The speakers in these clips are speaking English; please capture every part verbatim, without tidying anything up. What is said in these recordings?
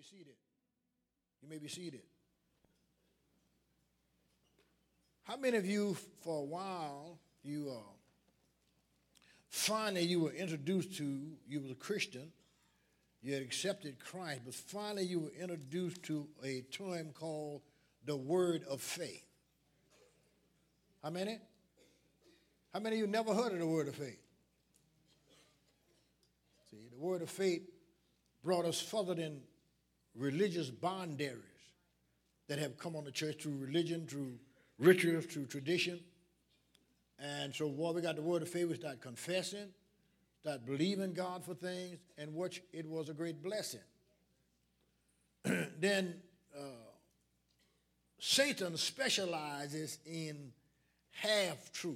be seated. You may be seated. How many of you, for a while, you uh, finally you were introduced to, you was a Christian, you had accepted Christ, but finally you were introduced to a term called the word of faith? How many? How many of you never heard of the word of faith? See, the word of faith brought us further than religious bondaries that have come on the church through religion, through rituals, through tradition. And so while we got the word of faith, we start confessing, start believing God for things, and which it was a great blessing. Then uh, Satan specializes in half-truth.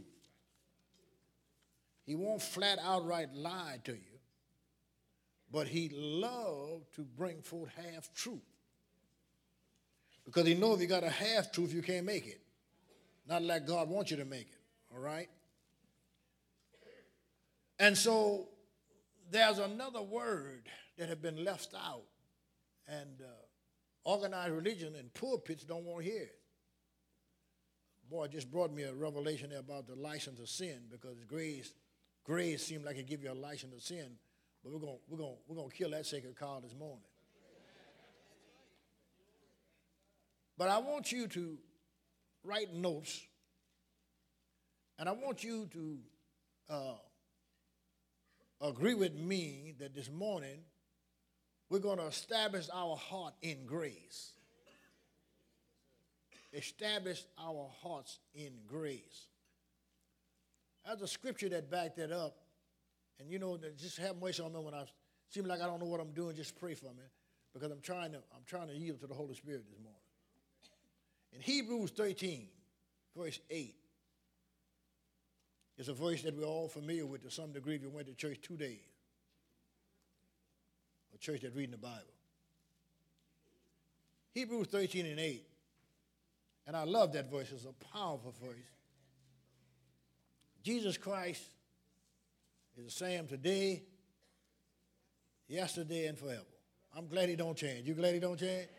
He won't flat outright lie to you, but he loves to bring forth half-truth. Because he knows if you got a half-truth, you can't make it. Not like God wants you to make it, all right? And so there's another word that has been left out, and uh, organized religion and pulpits don't want to hear it. Boy, it just brought me a revelation there about the license to sin, because grace, grace seemed like it give you a license to sin, but we're going we're going we're going to kill that sacred cow this morning. But I want you to write notes, and I want you to uh, agree with me that this morning we're going to establish our heart in grace. Establish our hearts in grace. There's a scripture that backed that up, and you know, just have mercy on me when I seem like I don't know what I'm doing. Just pray for me, because I'm trying to I'm trying to yield to the Holy Spirit this morning. In Hebrews thirteen, verse eight, it's a verse that we're all familiar with to some degree if you went to church two days, a church that's reading the Bible. Hebrews thirteen and eight, and I love that verse. It's a powerful verse. Jesus Christ is the same today, yesterday, and forever. I'm glad he don't change. You glad he don't change?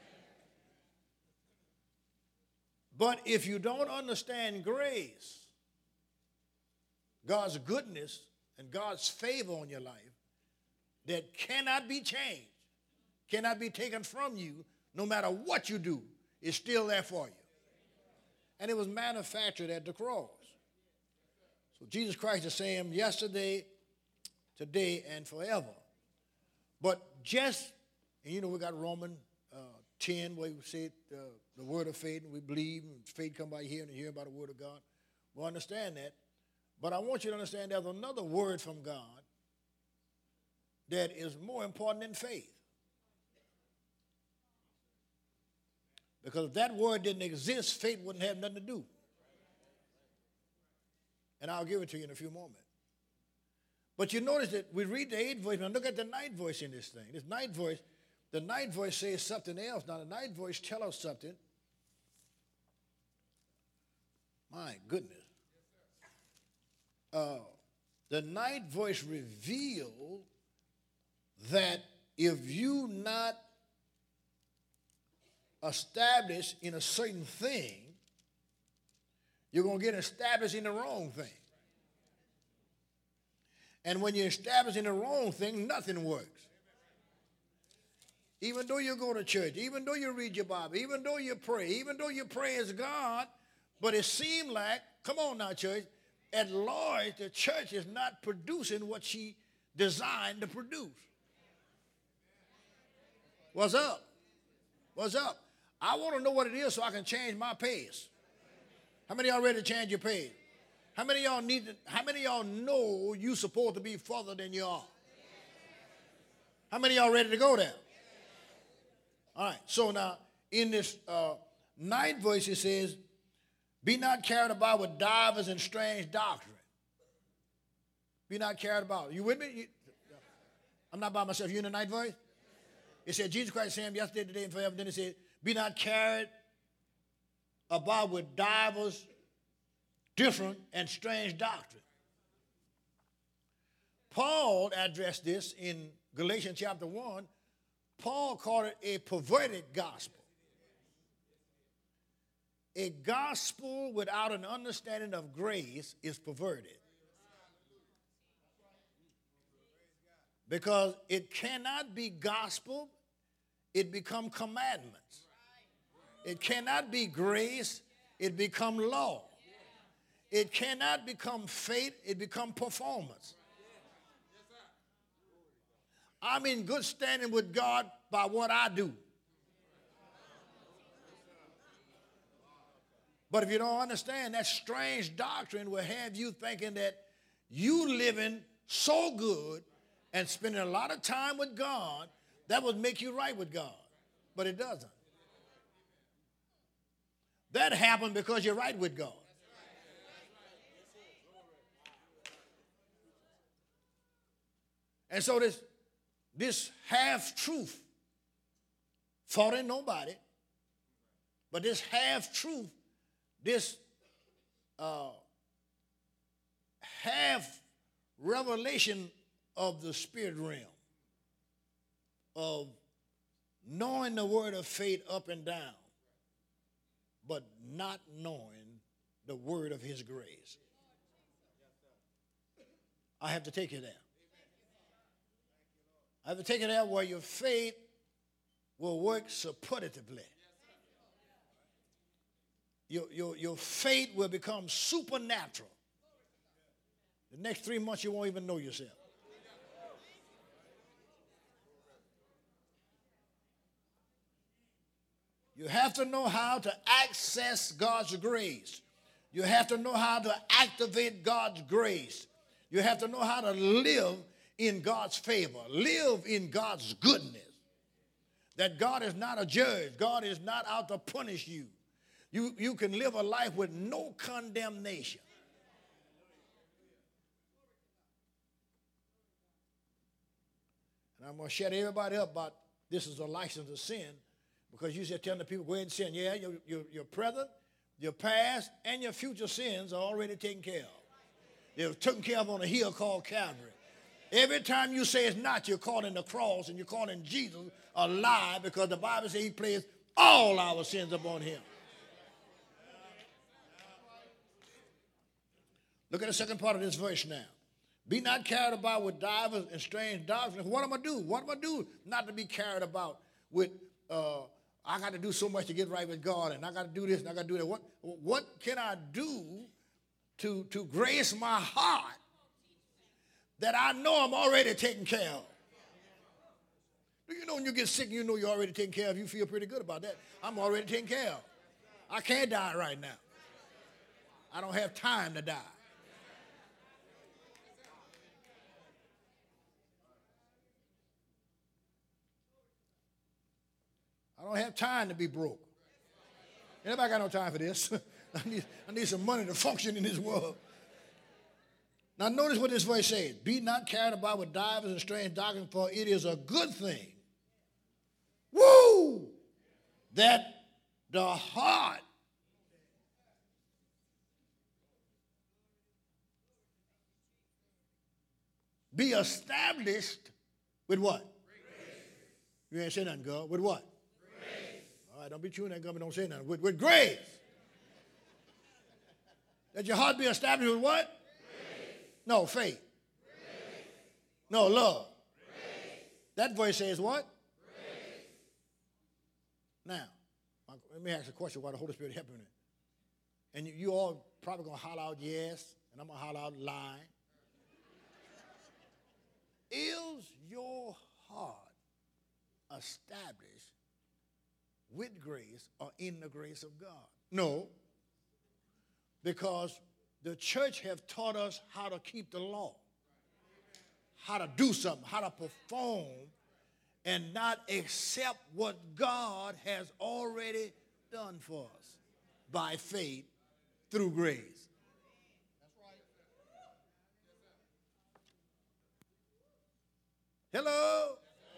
But if you don't understand grace, God's goodness and God's favor on your life that cannot be changed, cannot be taken from you, no matter what you do, is still there for you. And it was manufactured at the cross. So Jesus Christ is the same yesterday, today, and forever. But just, and you know, we got Romans uh, ten, where we say uh, the word of faith, and we believe, and faith come by hearing, and hearing by the word of God. We understand that. But I want you to understand there's another word from God that is more important than faith. Because if that word didn't exist, faith wouldn't have nothing to do. And I'll give it to you in a few moments. But you notice that we read the eighth voice, and look at the ninth voice in this thing. This ninth voice, the ninth voice says something else. Now, the ninth voice tells us something. My goodness. Uh, the ninth voice revealed that if you not established in a certain thing, you're going to get established in the wrong thing. And when you're established in the wrong thing, nothing works. Even though you go to church, even though you read your Bible, even though you pray, even though you praise God, but it seemed like, come on now, church, at large, the church is not producing what she designed to produce. What's up? What's up? I want to know what it is so I can change my pace. How many of y'all ready to change your pace? How many of y'all need to, how many of y'all know you're supposed to be further than you are? How many of y'all ready to go there? All right, so now in this uh, ninth verse it says, be not carried about with divers and strange doctrine. Be not carried about. You with me? You, I'm not by myself. You in the ninth verse? It said, Jesus Christ the same yesterday, today, and forever. Then it said, be not carried about with divers, different, and strange doctrine. Paul addressed this in Galatians chapter one, Paul called it a perverted gospel. A gospel without an understanding of grace is perverted. Because it cannot be gospel, it become commandments. It cannot be grace, it become law. It cannot become faith, it become performance. I'm in good standing with God by what I do. But if you don't understand, that strange doctrine will have you thinking that you living so good and spending a lot of time with God, that would make you right with God. But it doesn't. That happened because you're right with God. And so this, this half-truth fought in nobody, but this half-truth, this uh, half revelation of the spirit realm, of knowing the word of faith up and down, but not knowing the word of his grace. I have to take you there. I have to take you there where your faith will work superlatively. Your, your, your faith will become supernatural. The next three months you won't even know yourself. You have to know how to access God's grace. You have to know how to activate God's grace. You have to know how to live in God's favor. Live in God's goodness. That God is not a judge. God is not out to punish you. You, you can live a life with no condemnation. And I'm going to shut everybody up about this is a license to sin. Because you said telling the people, go ahead and sin. Yeah, your, your, your present, your past, and your future sins are already taken care of. They're taken care of on a hill called Calvary. Every time you say it's not, you're calling the cross and you're calling Jesus a lie, because the Bible says he placed all our sins upon him. Look at the second part of this verse now. Be not carried about with divers and strange doctrines. What am I do? What am I do? Not to be carried about with uh, I got to do so much to get right with God, and I got to do this, and I got to do that. What, what can I do to, to grace my heart that I know I'm already taken care of? Do you know when you get sick and you know you're already taken care of, you feel pretty good about that? I'm already taken care of. I can't die right now. I don't have time to die. I don't have time to be broke. Anybody got no time for this? I need, I need some money to function in this world. Now notice what this verse says. Be not carried about with divers and strange doctrines, for it is a good thing. Woo! That the heart be established with what? Grace. You ain't say nothing, girl. With what? All right, don't be chewing that gum and don't say nothing. With, with grace. That your heart be established with what? Grace. No, faith. Grace. No, love. Grace. That verse says what? Grace. Now, let me ask a question while the Holy Spirit helping me. And you, you all probably going to holler out yes, and I'm going to holler out lie. Is your heart established with grace or in the grace of God? No, because the church have taught us how to keep the law, how to do something, how to perform, and not accept what God has already done for us by faith through grace. Hello?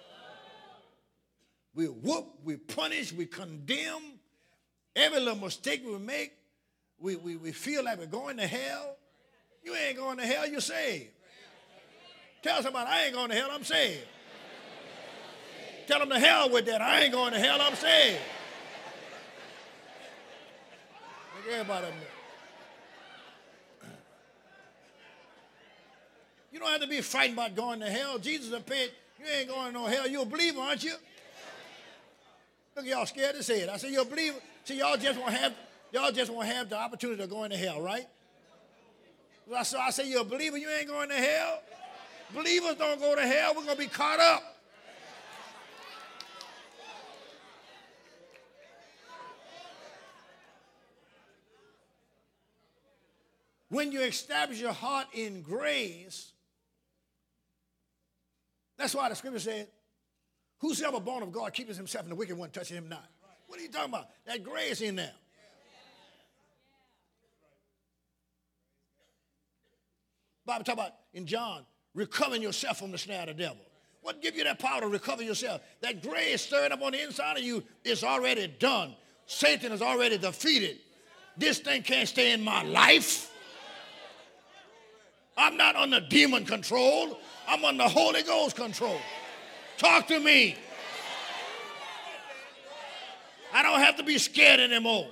We whoop, we punish, we condemn. Every little mistake we make, we, we, we feel like we're going to hell. You ain't going to hell, you're saved. Tell somebody, I ain't going to hell, I'm saved. Tell them to hell with that. I ain't going to hell, I'm saved. Look, everybody know. You don't have to be frightened about going to hell. Jesus will pay it. You ain't going to no hell. You're a believer, aren't you? Look, y'all scared to say it. I said, you're a believer. See, y'all just won't have, y'all just won't have the opportunity of going to hell, right? So I say, you're a believer, you ain't going to hell. Believers don't go to hell. We're going to be caught up. When you establish your heart in grace, that's why the scripture said, whosoever born of God keepeth himself, and the wicked one touching him not. What are you talking about? That grace in there. Bible talk about in John, recovering yourself from the snare of the devil. What give you that power to recover yourself? That grace stirring up on the inside of you is already done. Satan is already defeated. This thing can't stay in my life. I'm not under demon control. I'm under Holy Ghost control. Talk to me. I don't have to be scared anymore.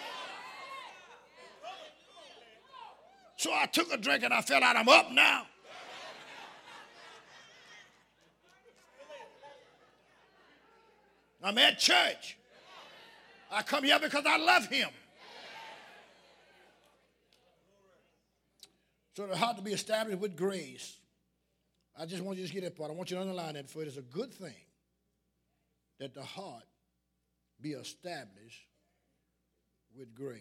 So I took a drink and I felt out. I'm up now. I'm at church. I come here because I love him. So the heart to be established with grace. I just want you to get that part. I want you to underline that, for it is a good thing that the heart be established with grace.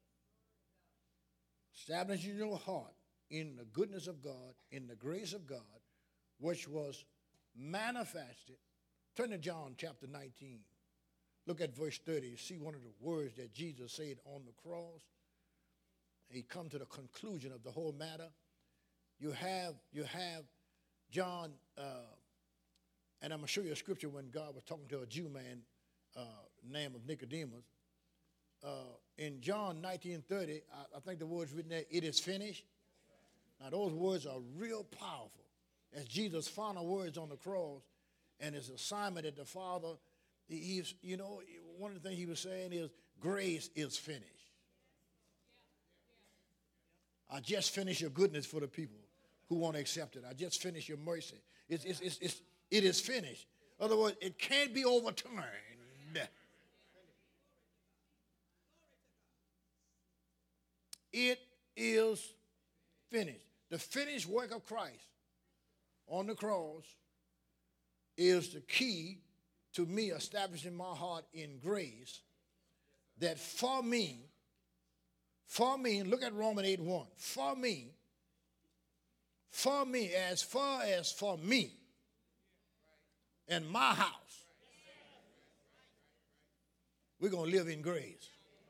Establishing your heart in the goodness of God, in the grace of God, which was manifested. Turn to John chapter nineteen. Look at verse thirty. You see one of the words that Jesus said on the cross. He come to the conclusion of the whole matter. You have, you have John, uh, and I'm going to show you a scripture when God was talking to a Jew man uh, named of Nicodemus. Uh, in John nineteen thirty, I, I think the word's written there, it is finished. Now those words are real powerful. As Jesus' final words on the cross and his assignment at the Father, he, he's, you know, one of the things he was saying is, grace is finished. I just finished your goodness for the people who want to accept it. I just finished your mercy. It's, it's, it's, it's, it is finished. In other words, it can't be overturned. It is finished. The finished work of Christ on the cross is the key to me establishing my heart in grace, that for me, for me, look at Romans eight one, for me, for me, as far as for me and my house, we're going to live in grace.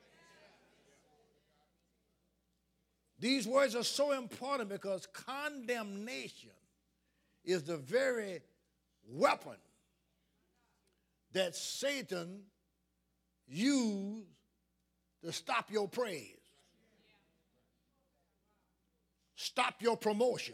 These words are so important because condemnation is the very weapon that Satan used to stop your praise, stop your promotion.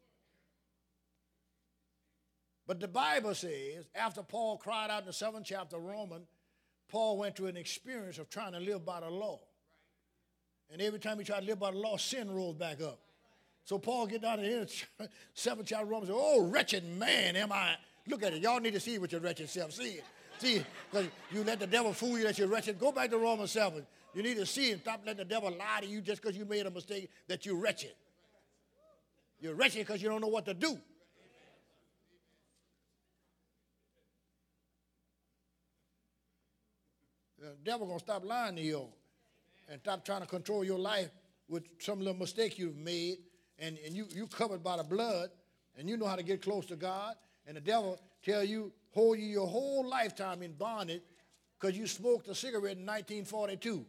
But the Bible says, after Paul cried out in the seventh chapter of Romans, Paul went through an experience of trying to live by the law. And every time he tried to live by the law, sin rose back up. So Paul get down to the end of seventh chapter of Romans and said, oh, wretched man am I. Look at it. Y'all need to see it with your wretched self. See it. See it. Because you let the devil fool you that you're wretched. Go back to Romans seven. You need to see it. Stop letting the devil lie to you just because you made a mistake that you're wretched. You're wretched because you don't know what to do. The devil going to stop lying to you and stop trying to control your life with some little mistake you've made, and, and you, you covered by the blood, and you know how to get close to God, and the devil tell you, hold you your whole lifetime in bondage because you smoked a cigarette in nineteen forty-two.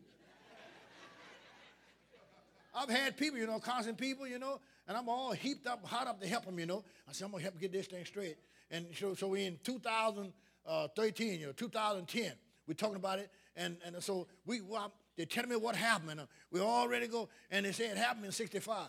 I've had people, you know, constant people, you know, and I'm all heaped up, hot up to help them, you know. I said, I'm going to help get this thing straight. And so, so in two thousand thirteen, you know, two thousand ten, we're talking about it, and, and so we, well, they're telling me what happened, and we all ready to go, and they say it happened in sixty-five.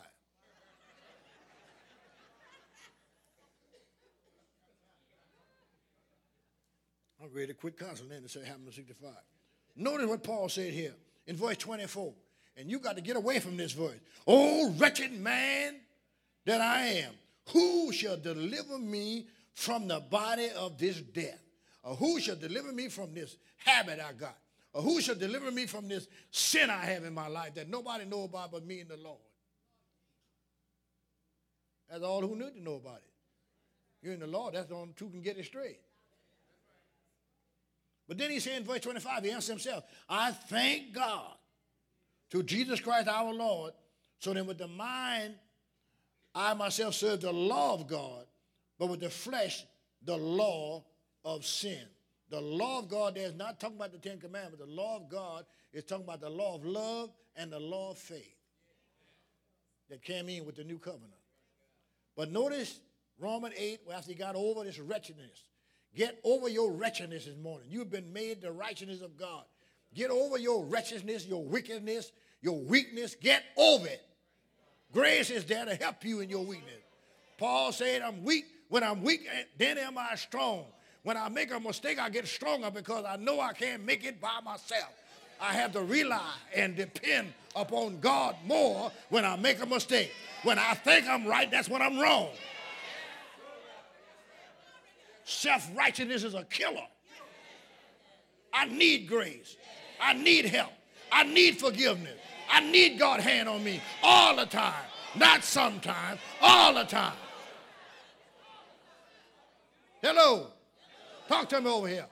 I'm ready to quit counseling and say Habakkuk sixty-five. Notice what Paul said here in verse twenty-four. And you got to get away from this verse. Oh, wretched man that I am, who shall deliver me from the body of this death? Or who shall deliver me from this habit I got? Or who shall deliver me from this sin I have in my life that nobody knows about but me and the Lord? That's all who need to know about it. You're in the Lord. That's the only two can get it straight. But then he said in verse twenty-five, he answered himself, I thank God through Jesus Christ our Lord, so that with the mind I myself serve the law of God, but with the flesh the law of sin. The law of God there is not talking about the Ten Commandments. The law of God is talking about the law of love and the law of faith that came in with the new covenant. But notice Romans eight, where after he got over this wretchedness, get over your wretchedness this morning. You've been made the righteousness of God. Get over your wretchedness, your wickedness, your weakness. Get over it. Grace is there to help you in your weakness. Paul said, I'm weak. When I'm weak, then am I strong. When I make a mistake, I get stronger because I know I can't make it by myself. I have to rely and depend upon God more when I make a mistake. When I think I'm right, that's when I'm wrong. Self-righteousness is a killer. I need grace. I need help. I need forgiveness. I need God's hand on me all the time. Not sometimes, all the time. Hello. Talk to me over here.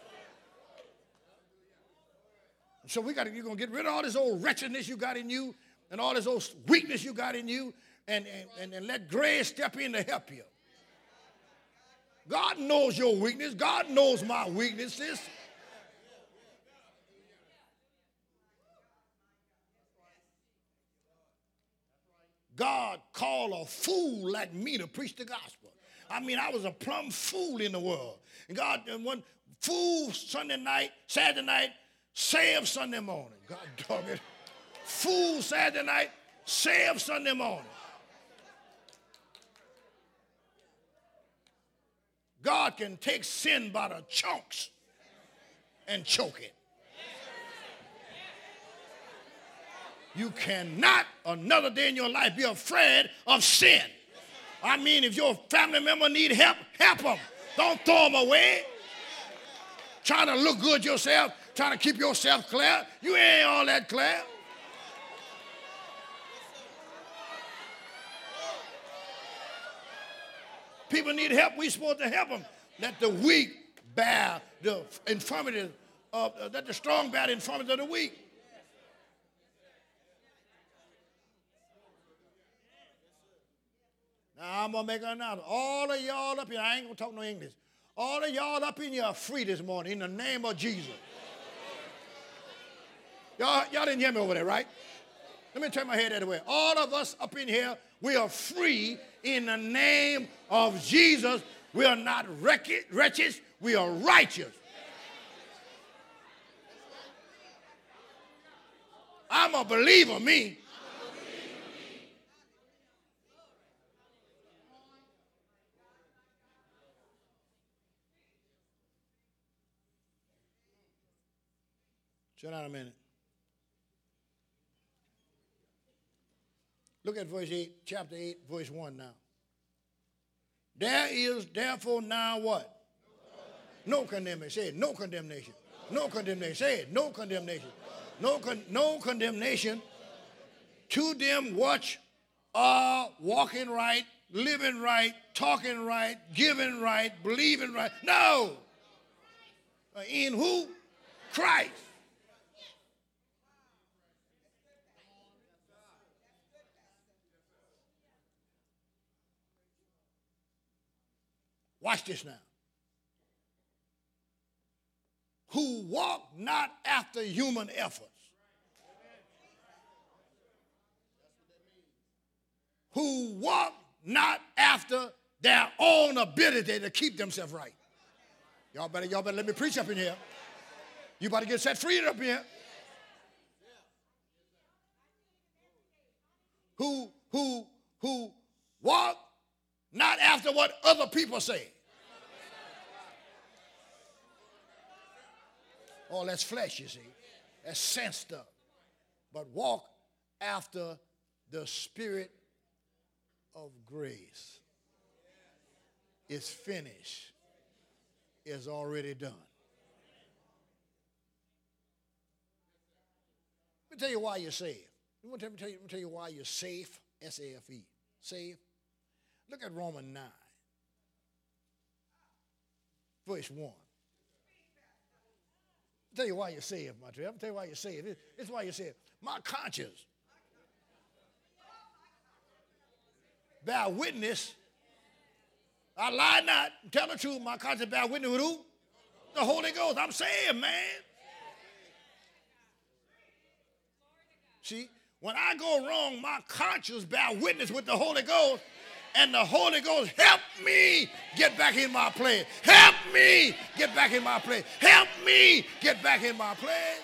So we got to, you're going to get rid of all this old wretchedness you got in you and all this old weakness you got in you and, and, and let grace step in to help you. God knows your weakness. God knows my weaknesses. God called a fool like me to preach the gospel. I mean, I was a plumb fool in the world. And God, and one fool Sunday night, Saturday night, saved Sunday morning. God dog it. Fool Saturday night, saved Sunday morning. God can take sin by the chunks and choke it. You cannot another day in your life be afraid of sin. I mean, if your family member need help, help them. Don't throw them away. Trying to look good yourself, trying to keep yourself clear. You ain't all that clear. People need help. We're supposed to help them. Let the weak bear the infirmities of, uh, let the strong bear the infirmities of the weak. Now, I'm going to make an announcement. All of y'all up here, I ain't going to talk no English. All of y'all up in here are free this morning in the name of Jesus. Y'all, y'all didn't hear me over there, right? Let me turn my head that way. All of us up in here, we are free in the name of Jesus. We are not wretched, we are righteous. I'm a believer, me. Shut down a minute. Look at verse eight, chapter eight, verse one now. There is therefore now what? No condemnation. Say it, no condemnation. No condemnation. Say it, no condemnation. No, con- no condemnation to them which are walking right, living right, talking right, giving right, believing right. No. In who? Christ. Watch this now. Who walk not after human efforts. Who walk not after their own ability to keep themselves right. Y'all better, y'all better let me preach up in here. You better get set free up here. Who, who, who walk not after what other people say. All that's flesh, you see. That's sense stuff. But walk after the spirit of grace. It's finished. It's already done. Let me tell you why you're saved. Let me tell you, let me tell you why you're safe. S A F E. Saved. Look at Romans nine. Verse one. I'll tell you why you're saved, my friend. I'll tell you why you're saved. This is why you're saved. My conscience bear witness. I lie not. Tell the truth. My conscience bear witness with who? The Holy Ghost. I'm saved, man. See, when I go wrong, my conscience bear witness with the Holy Ghost. And the Holy Ghost help me get back in my place. Help me get back in my place. Help me get back in my place.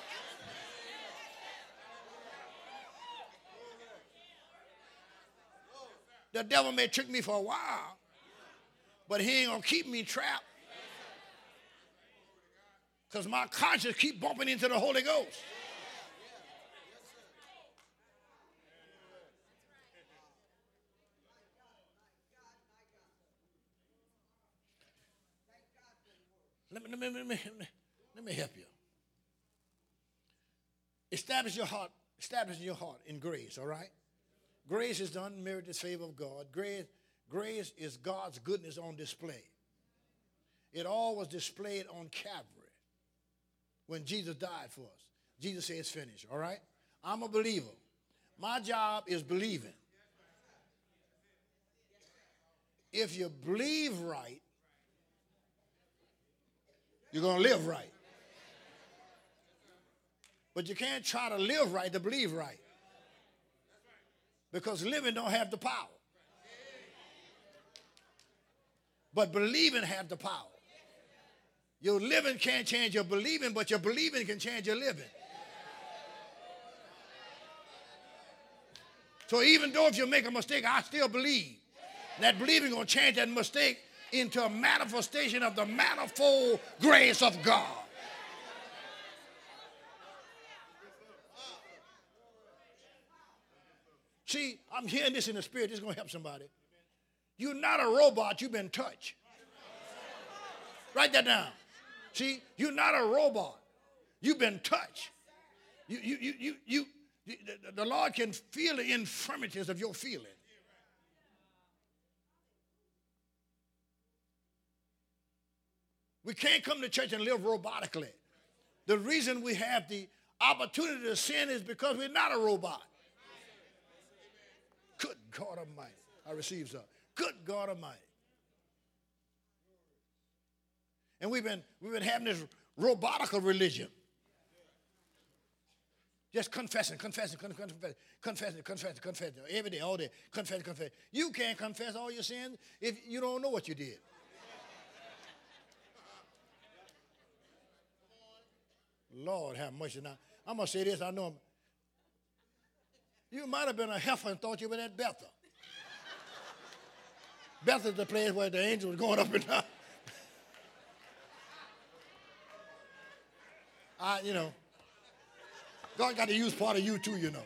The devil may trick me for a while, but he ain't going to keep me trapped. Because my conscience keep bumping into the Holy Ghost. Let me, let, me, let, me, let me help you. Establish your heart, establish your heart in grace, all right? Grace is the unmerited favor of God. Grace, grace is God's goodness on display. It all was displayed on Calvary when Jesus died for us. Jesus said it's finished, all right? I'm a believer. My job is believing. If you believe right, you're going to live right. But you can't try to live right to believe right. Because living don't have the power. But believing has the power. Your living can't change your believing, but your believing can change your living. So even though if you make a mistake, I still believe. That believing going to change that mistake into a manifestation of the manifold grace of God. See, I'm hearing this in the spirit. This is going to help somebody. You're not a robot. You've been touched. Write that down. See, you're not a robot. You've been touched. You, you, you, you, you, the, the Lord can feel the infirmities of your feeling. We can't come to church and live robotically. The reason we have the opportunity to sin is because we're not a robot. Good God Almighty. I receive some. Good God Almighty. And we've been, we've been having this robotical religion. Just confessing, confessing, confessing, confessing, confessing, confessing, every day, all day, confess, confess. You can't confess all your sins if you don't know what you did. Lord have mercy. Now, I'm going to say this. I know I'm, you might have been a heifer and thought you were at Bethel. Bethel's the place where the angels were going up and down. I, you know, God got to use part of you too, you know.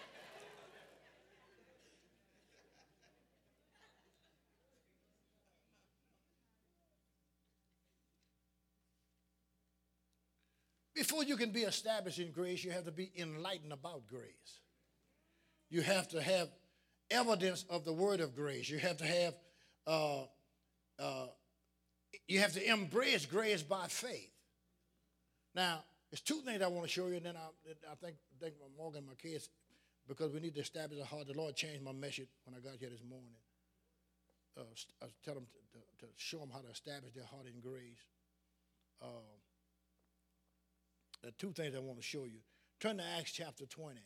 Before you can be established in grace, you have to be enlightened about grace. You have to have evidence of the word of grace. You have to have, uh, uh, you have to embrace grace by faith. Now, there's two things I want to show you, and then I, I think, think Morgan and my kids, because we need to establish a heart. The Lord changed my message when I got here this morning. Uh, I tell them to, to, to show them how to establish their heart in grace. Uh, There are two things I want to show you. Turn to Acts chapter twenty,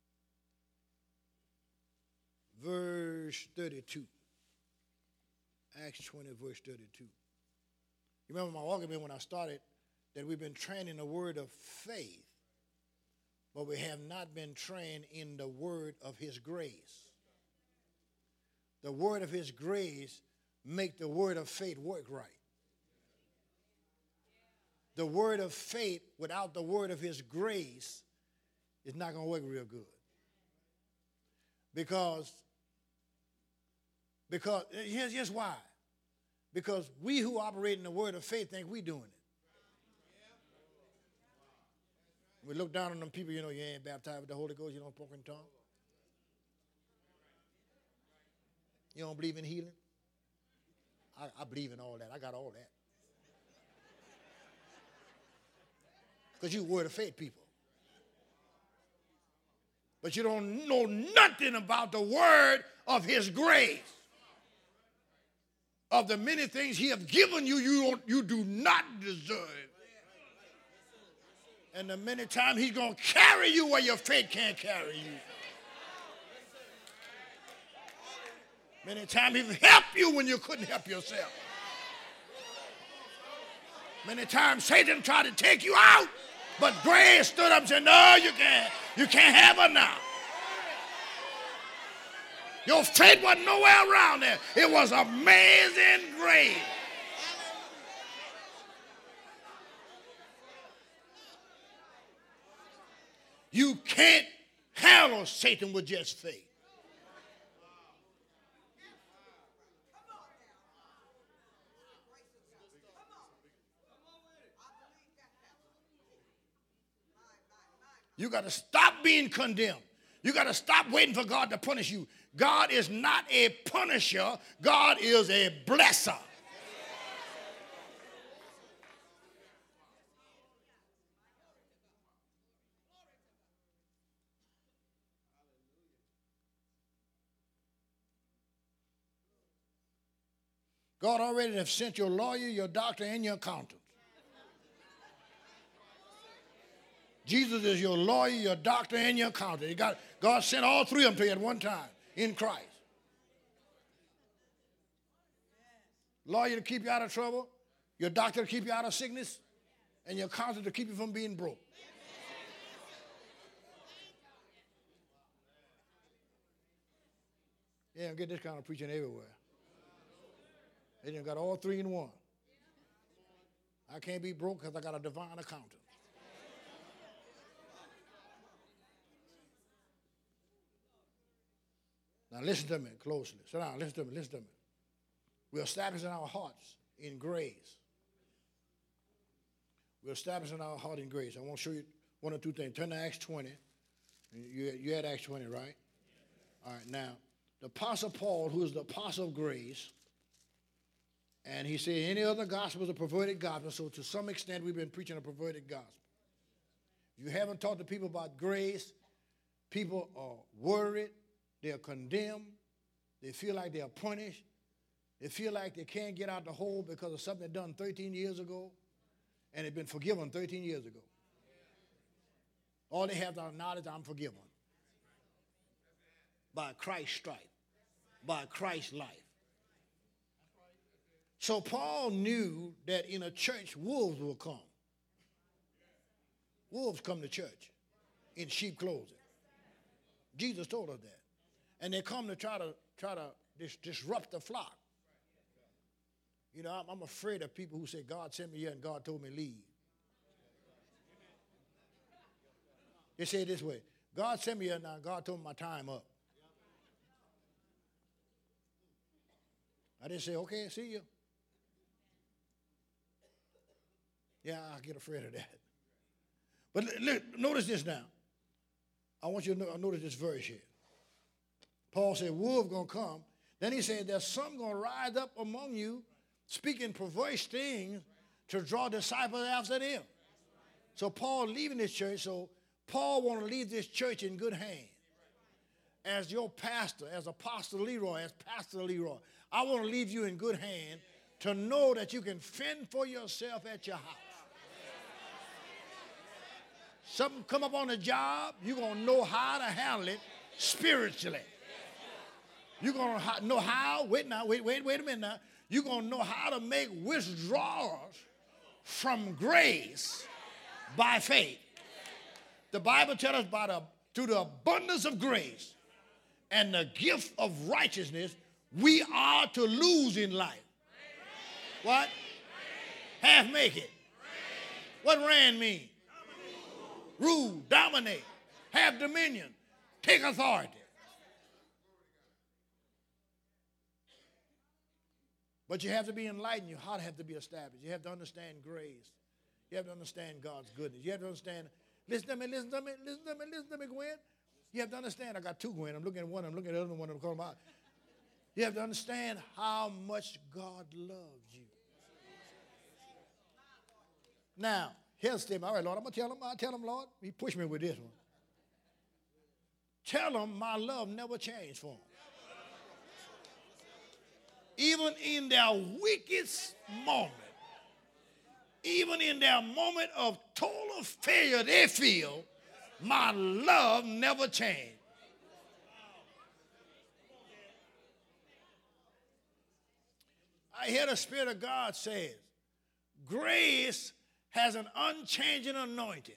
verse thirty-two. Acts twenty, verse thirty-two. You remember my argument when I started that we've been trained in the word of faith, but we have not been trained in the word of his grace. The word of his grace make the word of faith work right. the word of faith without the word of his grace is not going to work real good. Because, because here's, here's why. Because we who operate in the word of faith think we doing it. We look down on them people, you know, you ain't baptized with the Holy Ghost, you don't talk in tongues. You don't believe in healing? I, I believe in all that. I got all that. Because you word of faith people. But you don't know nothing about the word of his grace. Of the many things he has given you, you, don't, you do not deserve. And the many times he's going to carry you where your faith can't carry you. Many times he's helped you when you couldn't help yourself. Many times Satan tried to take you out, but grace stood up and said, no, you can't. You can't have her now. Your faith wasn't nowhere around there. It was amazing grace. You can't handle Satan with just faith. You got to stop being condemned. You got to stop waiting for God to punish you. God is not a punisher. God is a blesser. God already have sent your lawyer, your doctor, and your accountant. Jesus is your lawyer, your doctor, and your accountant. You got, God sent all three of them to you at one time in Christ. Lawyer to keep you out of trouble, your doctor to keep you out of sickness, and your accountant to keep you from being broke. Yeah, get this kind of preaching everywhere. They done got all three in one. I can't be broke because I got a divine accountant. Now listen to me closely. Sit down, listen to me, listen to me. We're establishing our hearts in grace. We're establishing our heart in grace. I want to show you one or two things. Turn to Acts twenty. You, you had Acts twenty, right? All right, now, the Apostle Paul, who is the apostle of grace, and he said any other gospel is a perverted gospel, so to some extent we've been preaching a perverted gospel. If you haven't talked to people about grace, people are worried, they're condemned, they feel like they're punished, they feel like they can't get out the hole because of something done thirteen years ago, and they've been forgiven thirteen years ago. All they have to acknowledge, I'm forgiven. By Christ's stripe, by Christ's life. So Paul knew that in a church, wolves will come. Wolves come to church in sheep clothing. Jesus told us that. And they come to try to try to dis- disrupt the flock. You know, I'm, I'm afraid of people who say, God sent me here and God told me leave. They say it this way, God sent me here now, God told me my time up. I just say, okay, see you. Yeah, I get afraid of that. But look, notice this now. I want you to notice this verse here. Paul said, wolves going to come. Then he said, there's some going to rise up among you, speaking perverse things to draw disciples after them. So Paul leaving this church, so Paul want to leave this church in good hands. As your pastor, as Apostle Leroy, as Pastor Leroy, I want to leave you in good hands to know that you can fend for yourself at your house. Something come up on the job, you're going to know how to handle it spiritually. You're going to know how, wait now, wait, wait, wait a minute now. You're going to know how to make withdrawals from grace by faith. The Bible tells us by the, through the abundance of grace and the gift of righteousness, we are to lose in life. What? Half make it. What reign mean? Rule, dominate, have dominion, take authority. But you have to be enlightened. Your heart have to be established. You have to understand grace. You have to understand God's goodness. You have to understand, listen to me, listen to me, listen to me, listen to me, Gwen. You have to understand, I got two Gwen. I'm looking at one, I'm looking at the other one, I'm calling them out. You have to understand how much God loves you. Now, here's the statement. All right, Lord, I'm going to tell him, I'll tell him, Lord. He pushed me with this one. Tell him my love never changed for him. Even in their weakest moment, even in their moment of total failure they feel, my love never changed. I hear the Spirit of God says, grace has an unchanging anointing.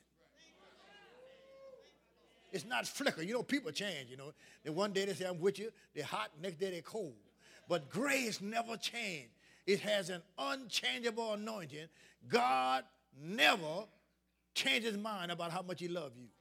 It's not flicker. You know, people change, you know. Then one day they say, I'm with you. They're hot. Next day they're cold. But grace never changed. It has an unchangeable anointing. God never changed his mind about how much he loved you.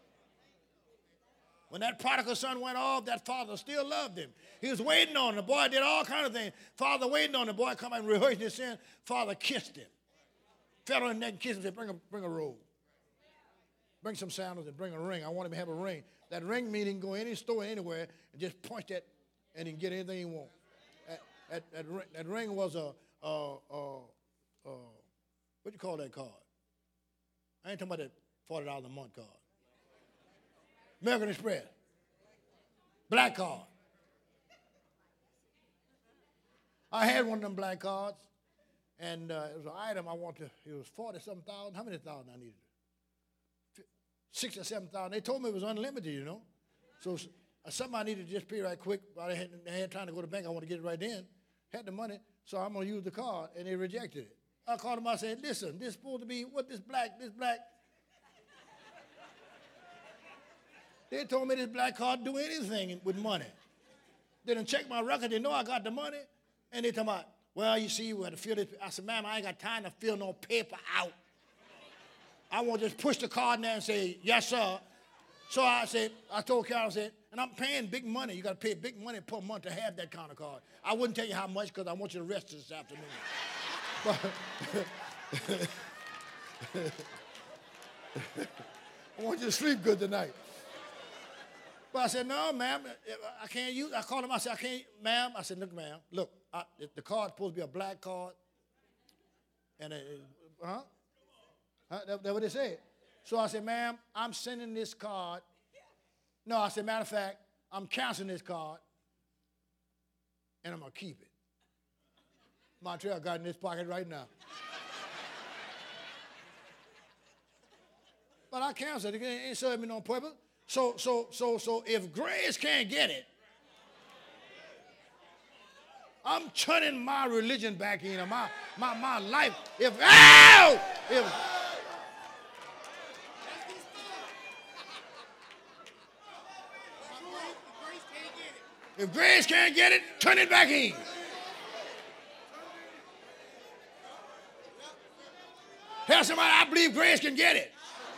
When that prodigal son went off, that father still loved him. He was waiting on him. The boy did all kinds of things. Father waiting on the boy, come out and rehearse his sin. Father kissed him. Fell on his neck and kissed him and said, bring a, bring a robe. Bring some sandals and bring a ring. I want him to have a ring. That ring means he can go any store anywhere and just point that and he can get anything he wants. That, that, that, ring, that ring was a, a, a, a, what do you call that card? I ain't talking about that forty dollars a month card. American Express. Black card. I had one of them black cards, and uh, it was an item I wanted to, it was forty-something thousand. How many thousand I needed? Six or seven thousand. They told me it was unlimited, you know. So uh, something I needed to just pay right quick. I had, I had time to go to the bank. I want to get it right then. Had the money, so I'm going to use the card, and they rejected it. I called them. I said, listen, this is supposed to be, what this black, this black. They told me this black card do anything with money. They didn't check my record. They know I got the money. And they talking about, well, you see, we had to fill this. I said, ma'am, I ain't got time to fill no paper out. I want to just push the card in there and say, yes, sir. So I said, I told Carol, I said, and I'm paying big money. You got to pay big money per month to have that kind of card. I wouldn't tell you how much because I want you to rest this afternoon. But I want you to sleep good tonight. But I said, no, ma'am, I can't use it. I called him. I said, I can't, ma'am. I said, look, ma'am, look, I, the card's supposed to be a black card. And, a, huh? huh? That, that's what they said. So I said, ma'am, I'm sending this card. No, I said, matter of fact, I'm canceling this card, and I'm going to keep it. Montreal got it in his pocket right now. But I canceled it. It ain't serving me no purpose. So, so, so, so if Grace can't get it, I'm turning my religion back in, my, my, my life. If, ow! If, if Grace can't get it, turn it back in. Tell somebody, I believe Grace can get it.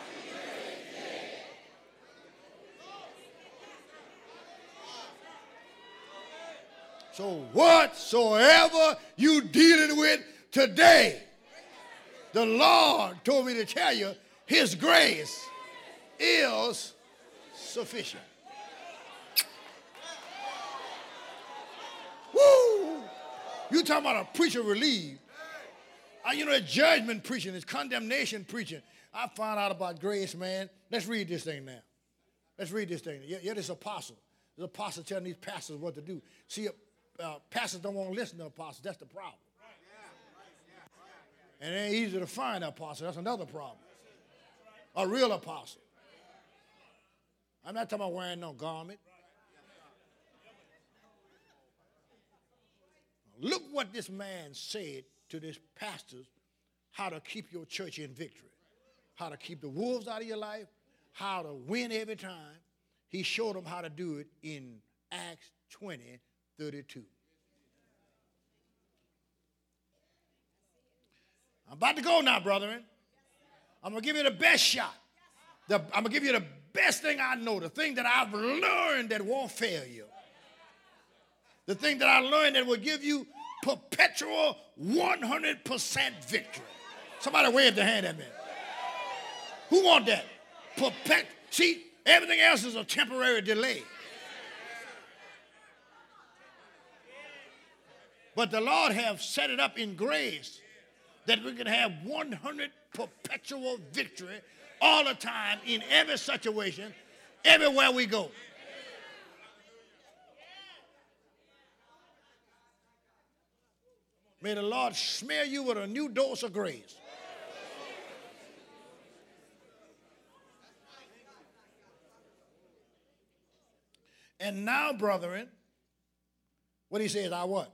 So whatsoever you dealing with today, the Lord told me to tell you, his grace is sufficient. Woo! You talking about a preacher relieved. Uh, you know, it's judgment preaching, it's condemnation preaching. I found out about grace, man. Let's read this thing now. Let's read this thing. Yeah, yeah, this apostle. This apostle telling these pastors what to do. See, uh, pastors don't want to listen to apostles. That's the problem. And it ain't easy to find an apostle. That's another problem. A real apostle. I'm not talking about wearing no garment. Look what this man said to this pastors, how to keep your church in victory, how to keep the wolves out of your life, how to win every time. He showed them how to do it in Acts twenty, thirty-two. I'm about to go now, brethren. I'm going to give you the best shot. The, I'm going to give you the best thing I know, the thing that I've learned that won't fail you. The thing that I learned that will give you perpetual one hundred percent victory. Somebody wave their hand at me. Who want that? Perpet- See, everything else is a temporary delay. But the Lord have set it up in grace that we can have one hundred perpetual victory all the time in every situation, everywhere we go. May the Lord smear you with a new dose of grace. And now, brethren, what he says, I what?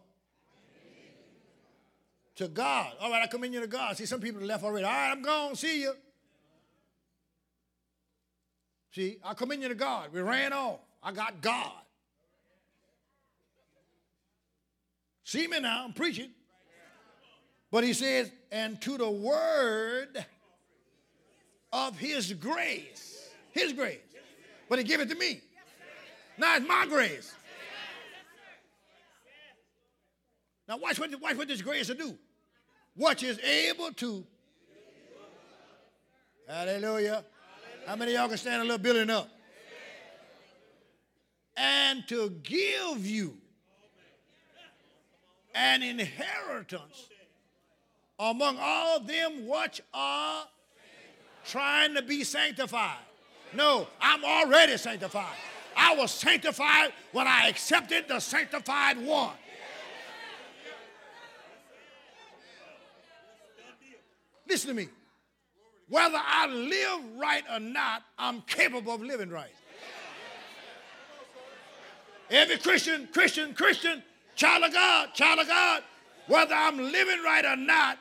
To God. All right, I commend you to God. See, some people left already. All right, I'm gone. See you. See, I commend you to God. We ran off. I got God. See me now. I'm preaching. But he says, and to the word of his grace. His grace. But he gave it to me. Now it's my grace. Now watch what, watch what this grace will do. What is able to. Hallelujah. How many of y'all can stand a little building up? And to give you an inheritance among all them which are trying to be sanctified. No, I'm already sanctified. I was sanctified when I accepted the sanctified one. Listen to me. Whether I live right or not, I'm capable of living right. Every Christian, Christian, Christian, child of God, child of God, whether I'm living right or not,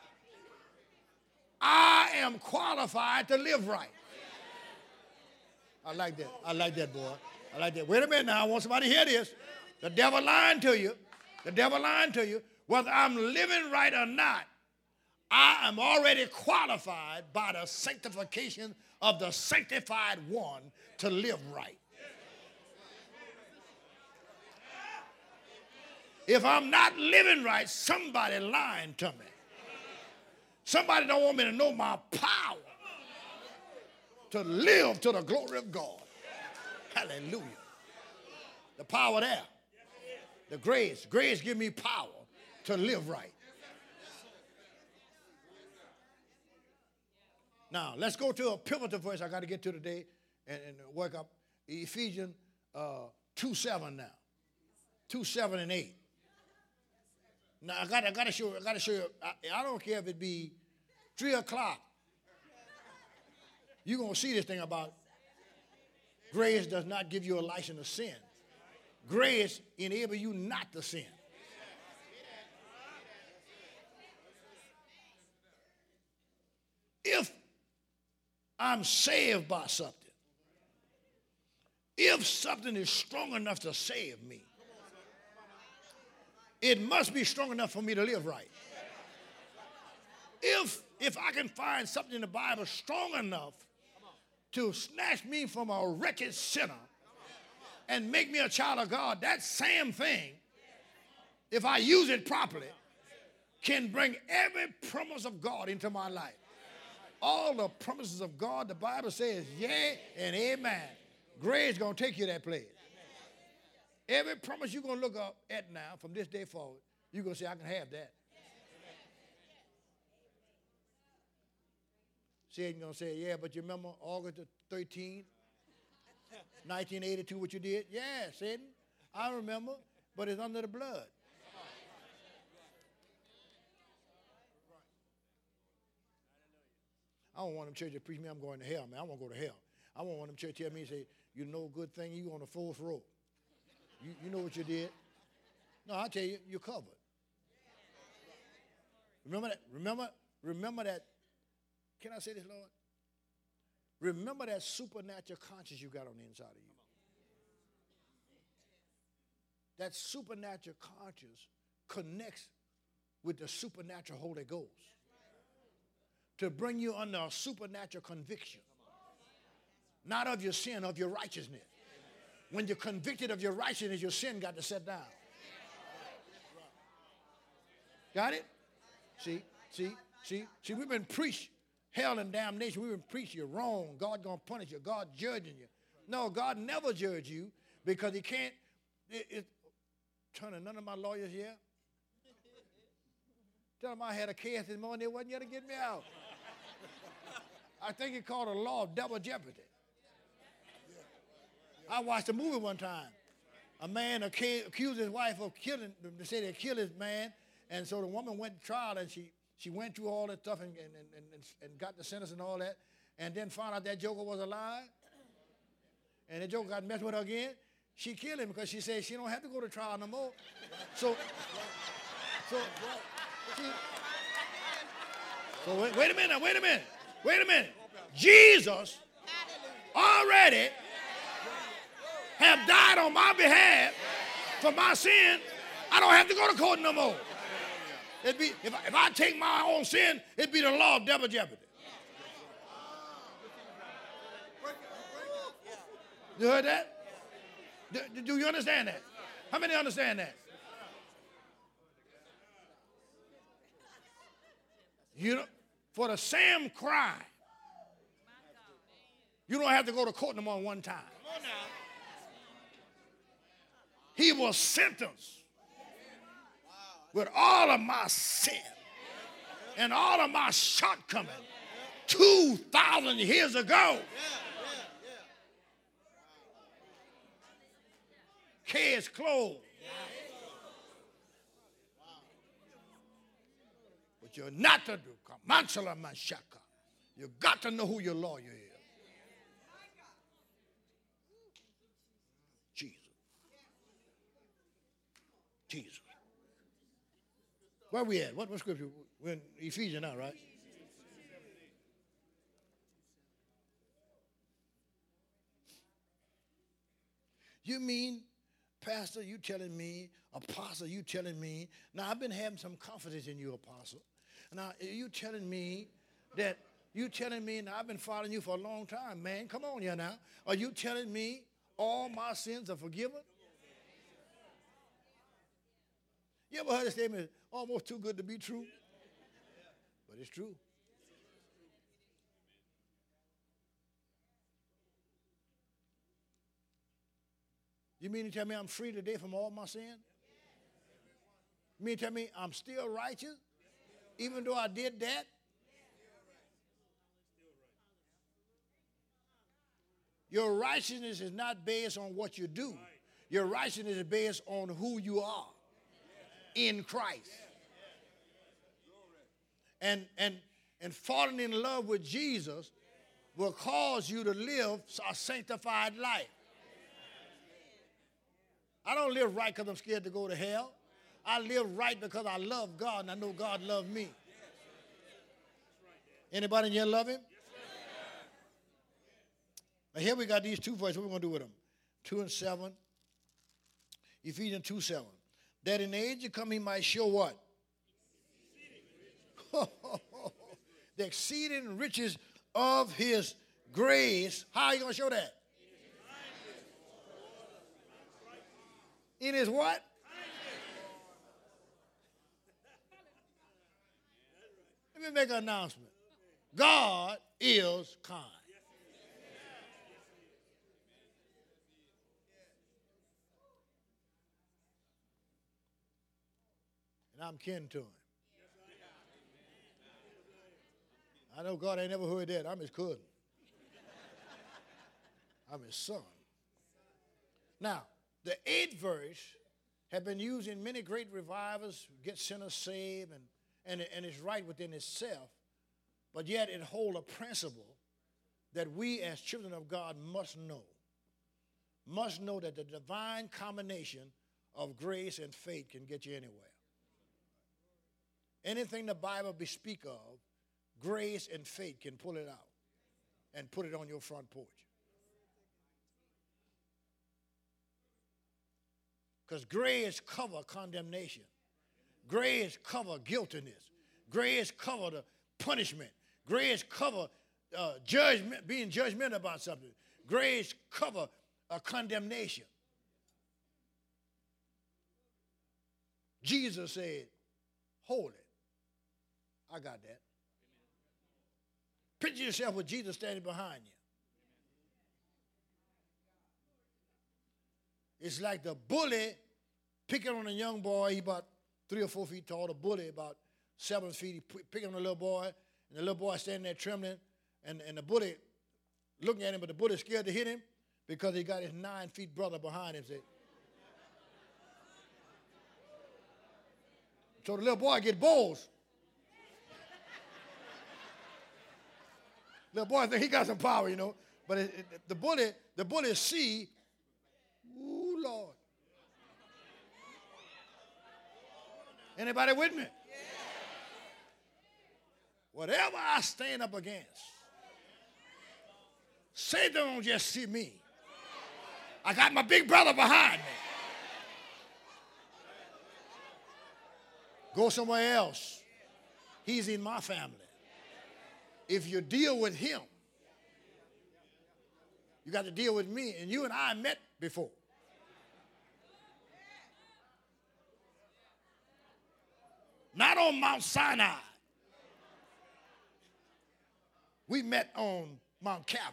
I am qualified to live right. I like that. I like that, boy. I like that. Wait a minute now. I want somebody to hear this. The devil lying to you. The devil lying to you. Whether I'm living right or not, I am already qualified by the sanctification of the sanctified one to live right. If I'm not living right, somebody lying to me. Somebody don't want me to know my power to live to the glory of God. Hallelujah. The power there. The grace. Grace give me power to live right. Now, let's go to a pivotal verse I got to get to today and, and work up Ephesians uh, two seven now. two seven and eight. Now, I got I got to show I got to show you. I, I don't care if it be three o'clock. You're going to see this thing about grace does not give you a license to sin. Grace enables you not to sin. If I'm saved by something, if something is strong enough to save me, it must be strong enough for me to live right. If, if I can find something in the Bible strong enough to snatch me from a wretched sinner and make me a child of God, that same thing, if I use it properly, can bring every promise of God into my life. All the promises of God, the Bible says, yea and amen. Grace is going to take you to that place. Every promise you're going to look up at now, from this day forward, you're going to say, I can have that. Satan's going to say, yeah, but you remember August the thirteenth, nineteen eighty-two, what you did? Yeah, Satan, I remember, but it's under the blood. I don't want them church to preach me I'm going to hell, man. I want to go to hell. I want one of them church to tell me and say, you know a good thing, you on the fourth row. You, you know what you did? No, I tell you, you're covered. Remember that? Remember, remember that. Can I say this, Lord? Remember that supernatural conscience you got on the inside of you. That supernatural conscience connects with the supernatural Holy Ghost. to bring you under a supernatural conviction. Not of your sin, of your righteousness. When you're convicted of your righteousness, your sin got to sit down. Got it? See, see, see, see, we've been preached hell and damnation. We've been preached you're wrong. God gonna punish you. God judging you. No, God never judge you because he can't. It, it, turning none of my lawyers here. Tell them I had a case this morning. They wasn't yet to get me out. I think it's called a law of double jeopardy. I watched a movie one time. A man accused his wife of killing, they said they killed his man, and so the woman went to trial, and she, she went through all that stuff and, and, and, and, and got the sentence and all that, and then found out that joker was alive, and the joker got messed with her again. She killed him because she said she don't have to go to trial no more. So, so, she, so wait, wait a minute, wait a minute, wait a minute. Jesus already have died on my behalf for my sin. I don't have to go to court no more. It'd be, if, I, if I take my own sin, it'd be the law of double jeopardy. You heard that? Do, do you understand that? How many understand that? You know, for the same crime, you don't have to go to court no more one time. He was sentenced with all of my sin and all of my shortcomings two thousand years ago. Case closed. But you're not to do. Kamansala Mashaka. You got to know who your lawyer is. Jesus. Jesus. Where we at? What, what scripture? We're in Ephesians now, right? You mean, Pastor, you telling me, Apostle, you telling me. Now, I've been having some confidence in you, Apostle. Now, you telling me that, you telling me, now I've been following you for a long time, man. Come on here now. Are you telling me all my sins are forgiven? You ever heard the statement, almost too good to be true? But it's true. You mean to tell me I'm free today from all my sin? You mean to tell me I'm still righteous, even though I did that? Your righteousness is not based on what you do. Your righteousness is based on who you are in Christ. And, and, and falling in love with Jesus will cause you to live a sanctified life. I don't live right because I'm scared to go to hell. I live right because I love God and I know God loves me. Anybody in here love him? Now here we got these two verses. What are we going to do with them? Two and seven. Ephesians two seven. That in the age to come he might show what? The exceeding riches of his grace. How are you going to show that? In his what? Let me make an announcement. God is kind. And I'm kin to him. I know God ain't never heard that. I'm his cousin. I'm his son. Now, the eighth verse have been used in many great revivals, get sinners saved, and, and, and it's right within itself. But yet it holds a principle that we as children of God must know. Must know that the divine combination of grace and faith can get you anywhere. Anything the Bible bespeak of, grace and faith can pull it out and put it on your front porch. Because grace cover condemnation. Grace cover guiltiness. Grace cover the punishment. Grace cover uh, judgment, being judgmental about something. Grace cover a condemnation. Jesus said, holy. I got that. Picture yourself with Jesus standing behind you. It's like the bully picking on a young boy. He about three or four feet tall. The bully about seven feet. He picking on a little boy. And the little boy standing there trembling. And, and the bully looking at him, but the bully scared to hit him because he got his nine feet brother behind him. Said, so the little boy get balls. Little boy think he got some power, you know. But it, it, the bully, the bully see, ooh, Lord. Anybody with me? Yeah. Whatever I stand up against, Satan don't just see me. I got my big brother behind me. Go somewhere else. He's in my family. If you deal with him, you got to deal with me. And you and I met before. Not on Mount Sinai. We met on Mount Calvary.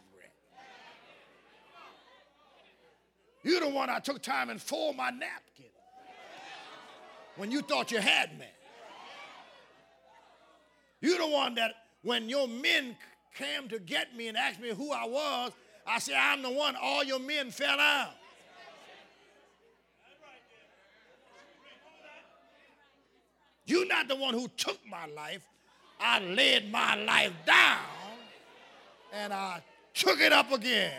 You're the one I took time and folded my napkin when you thought you had me. You're the one that when your men came to get me and asked me who I was, I said, I'm the one. All your men fell out. You're not the one who took my life. I laid my life down and I took it up again.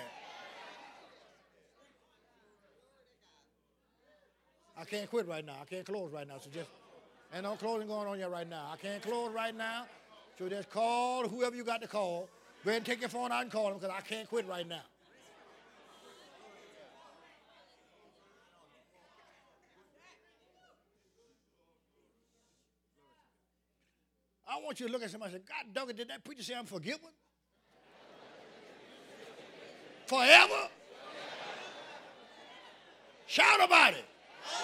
I can't quit right now. I can't close right now. So just, ain't no closing going on here right now. I can't close right now. So just call whoever you got to call. Go ahead and take your phone out and call them because I can't quit right now. I want you to look at somebody and say, God dog it, did that preacher say I'm forgiven? Forever? Shout about it.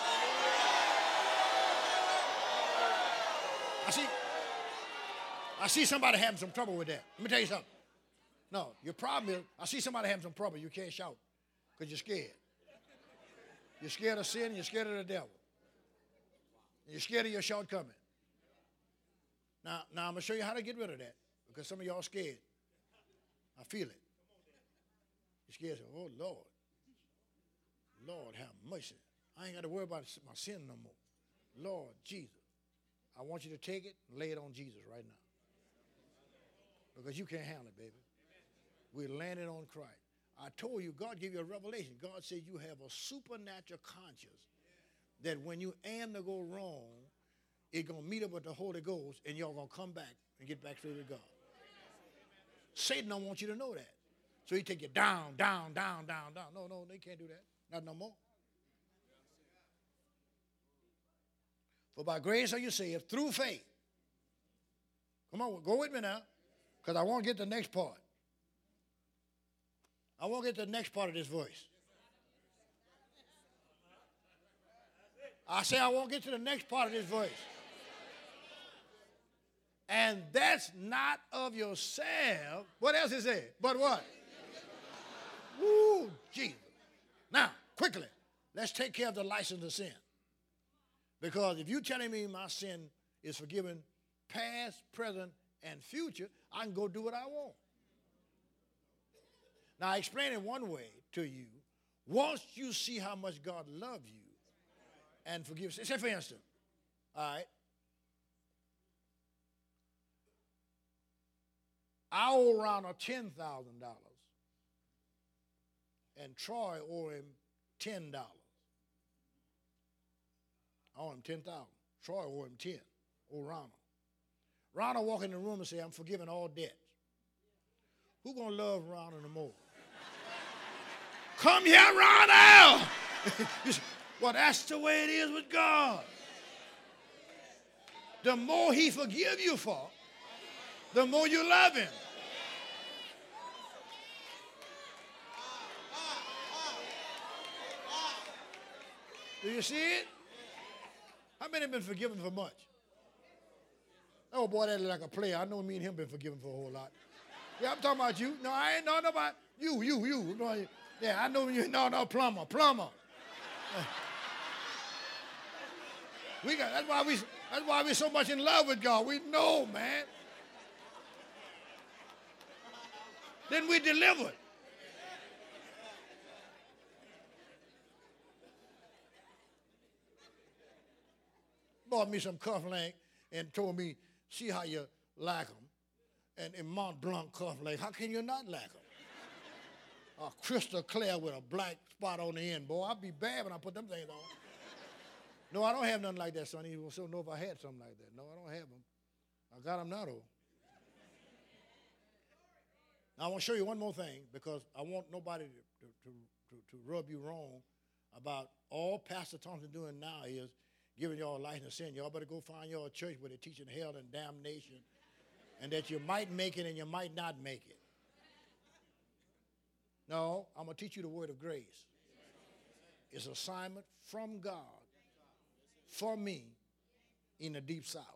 I see, I see somebody having some trouble with that. Let me tell you something. No, your problem is, I see somebody having some trouble. You can't shout because you're scared. You're scared of sin. You're scared of the devil. And you're scared of your shortcoming. Now, now I'm going to show you how to get rid of that because some of y'all scared. I feel it. You're scared. Oh, Lord. Lord, have mercy. I ain't got to worry about my sin no more. Lord Jesus. I want you to take it and lay it on Jesus right now. Because you can't handle it, baby. We're landing on Christ. I told you, God gave you a revelation. God said you have a supernatural conscience that when you aim to go wrong, it's going to meet up with the Holy Ghost and y'all going to come back and get back straight with God. Satan don't want you to know that. So he take you down, down, down, down, down. No, no, they can't do that. Not no more. For by grace are you saved through faith. Come on, go with me now, because I want to get the next part. I want to get the next part of this voice. I say I want to get to the next part of this voice. And that's not of yourself. What else is it? But what? Woo, Jesus. Now, quickly, let's take care of the license of sin. Because if you're telling me my sin is forgiven past, present, and future, I can go do what I want. Now, I explain it one way to you. Once you see how much God loves you and forgives, say for instance, all right, I owe Ronald ten thousand dollars and Troy owe him ten dollars. I owe him ten thousand dollars. Troy owe him ten. Owe Ronald. Ronald walk in the room and say, I'm forgiving all debts. Who gonna love Ronald no more? Come here, Ronald! Well, that's the way it is with God. The more he forgive you for, the more you love him. Do you see it? How many have been forgiven for much? Oh, boy, that look like a player. I know me and him been forgiven for a whole lot. Yeah, I'm talking about you. No, I ain't know about you, you, you. No, yeah, I know you. No, no, plumber, plumber. We got, that's why we that's why we're so much in love with God. We know, man. Then we delivered. Bought me some cuff link and told me, see how you like them. And in Mont Blanc cuff link, how can you not like them? A crystal clear with a black spot on the end, boy. I'd be bad when I put them things on. No, I don't have nothing like that, Sonny. You still know if I had something like that. No, I don't have them. I got them now, though. Now, I want to show you one more thing because I want nobody to, to, to, to rub you wrong about all Pastor Thompson doing now is giving y'all a license to sin. Y'all better go find y'all a church where they're teaching hell and damnation and that you might make it and you might not make it. No, I'm going to teach you the word of grace. It's an assignment from God for me in the deep south.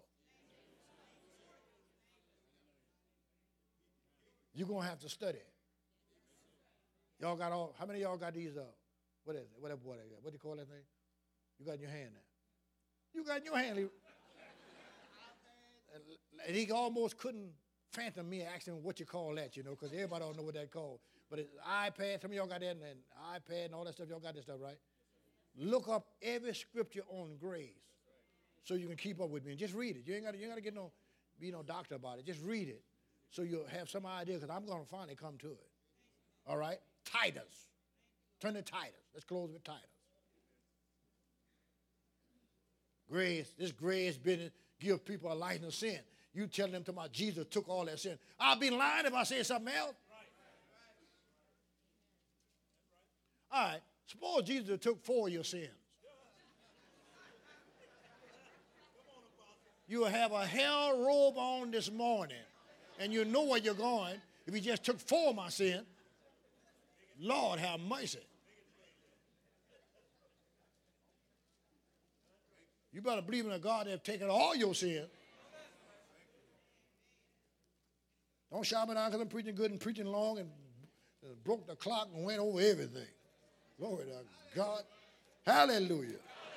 You're going to have to study it. Y'all got all, how many of y'all got these, uh, what is it, whatever, what, what do you call that thing? You got in your hand now. You got in your hand. And he almost couldn't phantom me asking what you call that, you know, because everybody don't know what that called. But it's iPad, some of y'all got that, and iPad and all that stuff. Y'all got that stuff, right? Look up every scripture on grace so you can keep up with me. And just read it. You ain't got to get no, be no doctor about it. Just read it so you'll have some idea, because I'm going to finally come to it. All right? Titus. Turn to Titus. Let's close with Titus. Grace, this grace business give people a license to sin. You telling them to my Jesus took all that sin. I'll be lying if I say something else. All right, suppose Jesus took four of your sins. You will have a hell robe on this morning, and you know where you're going if he just took four of my sins. Lord, have mercy. You better believe in a God that has taken all your sins. Don't shout me down because I'm preaching good and preaching long and broke the clock and went over everything. Glory to God. Hallelujah.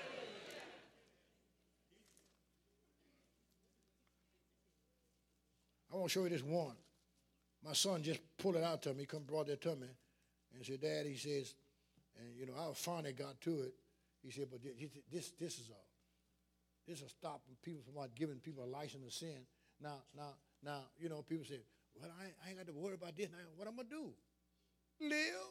I want to show you this one. My son just pulled it out to me. He come brought that to me. And said, Dad, he says, and you know, I finally got to it. He said, but this this is a this is stopping people from not giving people a license to sin. Now, now, now, you know, people say, well, I, I ain't got to worry about this. Now, what I'm going to do? Live.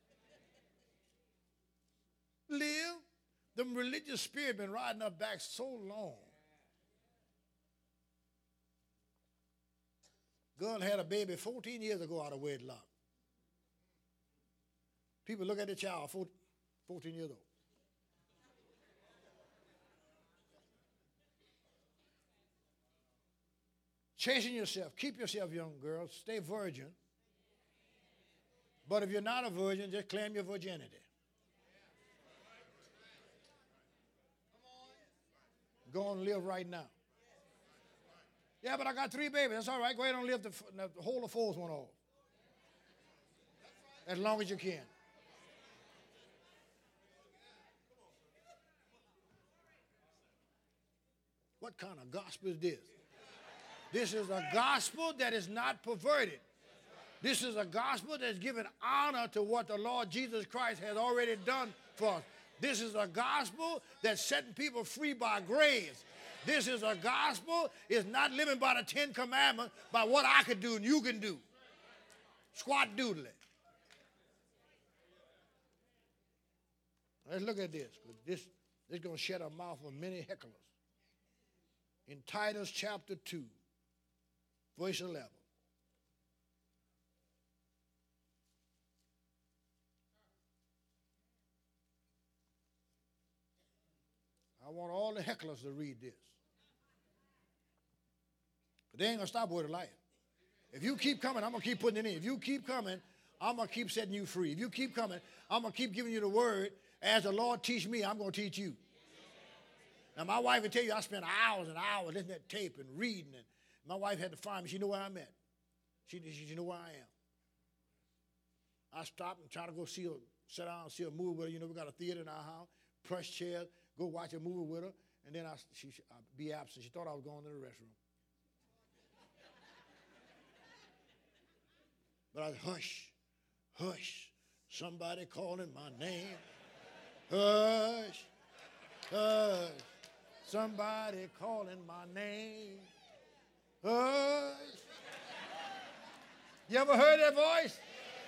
Live. The religious spirit been riding up back so long. Girl had a baby fourteen years ago out of wedlock. People look at the child, fourteen years old. Chasing yourself. Keep yourself young, girls. Stay virgin. But if you're not a virgin, just claim your virginity. Go and live right now. Yeah, but I got three babies. That's all right. Go ahead and live the, the whole the fourth one off. As long as you can. What kind of gospel is this? This is a gospel that is not perverted. This is a gospel that's giving honor to what the Lord Jesus Christ has already done for us. This is a gospel that's setting people free by grace. This is a gospel is not living by the Ten Commandments, by what I could do and you can do. Squat doodling. Let's look at this. This, this is going to shut a mouth of many hecklers. In Titus chapter two, verse eleven. I want all the hecklers to read this. But they ain't going to stop word of life. If you keep coming, I'm going to keep putting it in. If you keep coming, I'm going to keep setting you free. If you keep coming, I'm going to keep giving you the word. As the Lord teach me, I'm going to teach you. Now, my wife will tell you I spent hours and hours listening to tape and reading. And my wife had to find me. She knew where I'm at. She, she, she knew where I am. I stopped and tried to go see a, sit down and see a movie with her. You know, we got a theater in our house, plush chairs, go watch a movie with her. And then I, she, I'd be absent. She thought I was going to the restroom. But I said, hush, hush, somebody calling my name. Hush, hush, somebody calling my name. Hush. You ever heard that voice?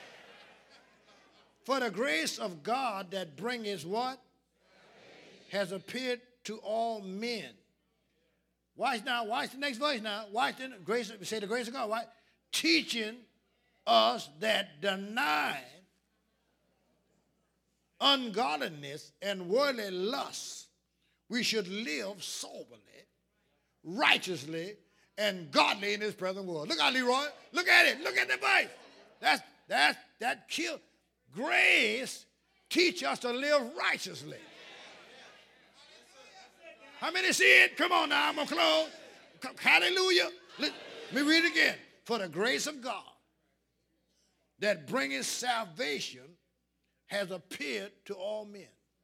For the grace of God that bringeth what? Has appeared to all men. Watch now, watch the next verse now. Watch the grace, say the grace of God, watch. Teaching us that denying ungodliness and worldly lusts, we should live soberly, righteously, and godly in this present world. Look at Leroy. Look at it. Look at the verse. That's that's that kill. Grace teach us to live righteously. How many see it? Come on now, I'm gonna close. Hallelujah. Let me read it again. For the grace of God that bringeth salvation has appeared to all men,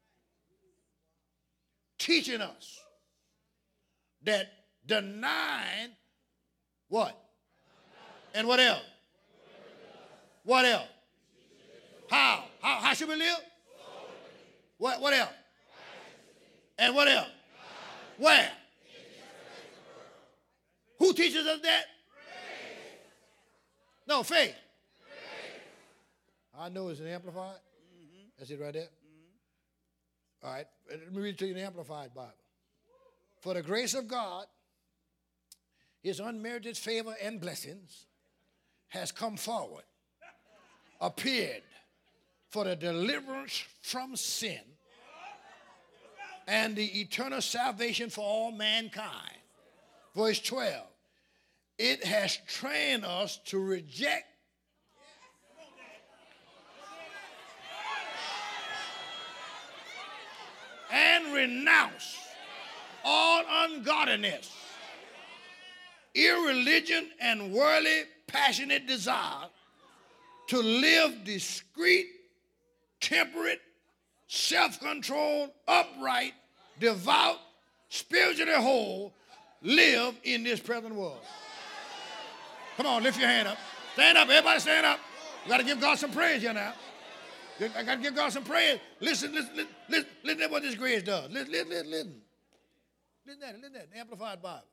teaching us that denying what? And what else? What else? How? How, how should we live? What, what else? And what else? Where? Who teaches us that? No, faith. I know it's an amplified. Mm-hmm. That's it right there. Mm-hmm. All right. Let me read it to you in the Amplified Bible. For the grace of God, his unmerited favor and blessings has come forward, appeared for the deliverance from sin and the eternal salvation for all mankind. Verse twelve. It has trained us to reject and renounce all ungodliness, irreligion, and worldly passionate desire, to live discreet, temperate, self-controlled, upright, devout, spiritually whole, live in this present world. Come on, lift your hand up. Stand up, everybody stand up. You got to give God some praise here now. I got to give God some praise. Listen, listen, listen, listen, listen to what this grace does. Listen, listen, listen, listen. Listen to that, listen to that, the Amplified Bible.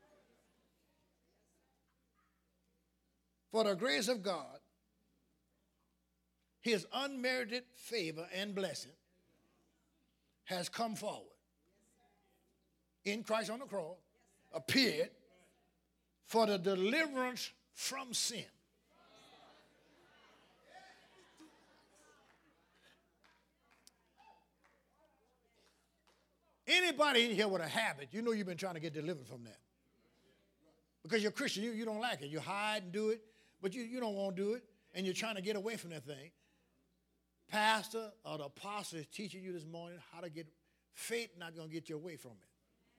For the grace of God, his unmerited favor and blessing has come forward in Christ on the cross, appeared for the deliverance from sin. Anybody in here with a habit, you know you've been trying to get delivered from that. Because you're Christian, you, you don't like it. You hide and do it, but you, you don't want to do it, and you're trying to get away from that thing. Pastor or the apostle is teaching you this morning how to get faith, not going to get you away from it.